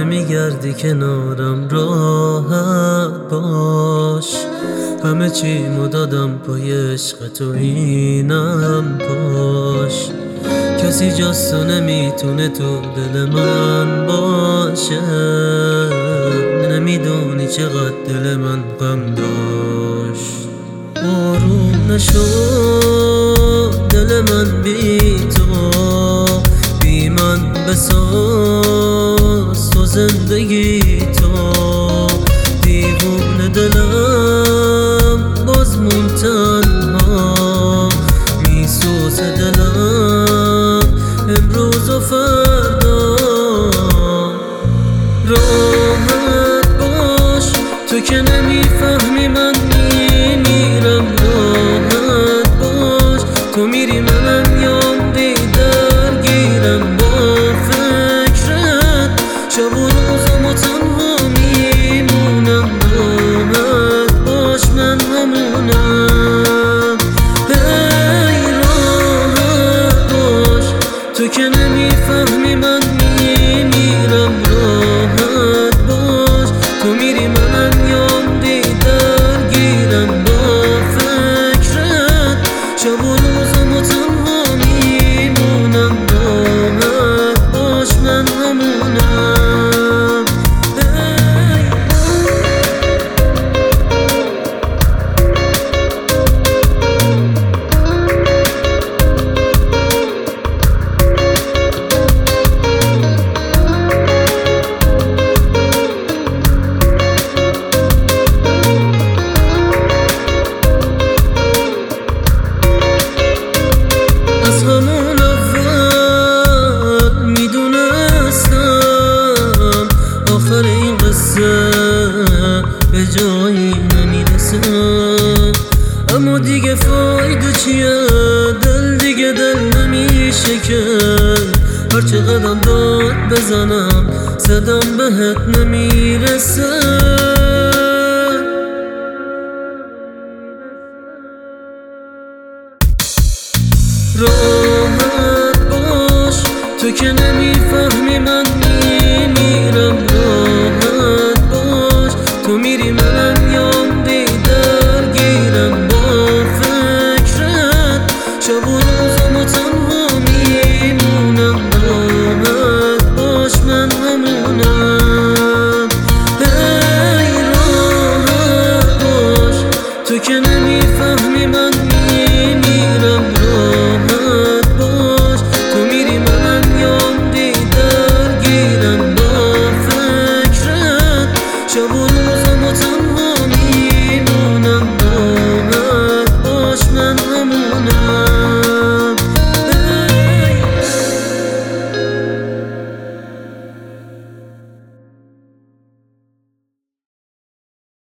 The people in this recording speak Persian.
نمیگردی کنارم راحت باش. همه چیمو دادم پای عشق تو، اینم پاش. کسی جز تو نمیتونه تو دل من باشه. نمیدونی چقدر دل من غم داشت. آروم نشد دل من بی تو، بی من بساز تو زندگی تو. دیوونه دلم باز مون تنها، میسوزه دلم امروز و فردا. راحت باش تو که نمیفهمی من میمیرم. راحت باش تو میری منم یام درگیرم با فکرت. شب و روزم و تنها میمونم. راحت باش من همونم. هی راحت باش تو که نمیفهمی من میمیرم. راحت باش تو میری منم یام درگیرم با فکرت. شب و روزم و تنها میمونم. راحت باش من همونم. از همون اول میدونستم آخر این قصه به جایی نمیرسه. اما دیگه فایده چیه؟ دل دیگه دل نمیشه که. هر چقدر داد بزنم صدام بهت نمیرسه. راحت باش تو که نمیفهمی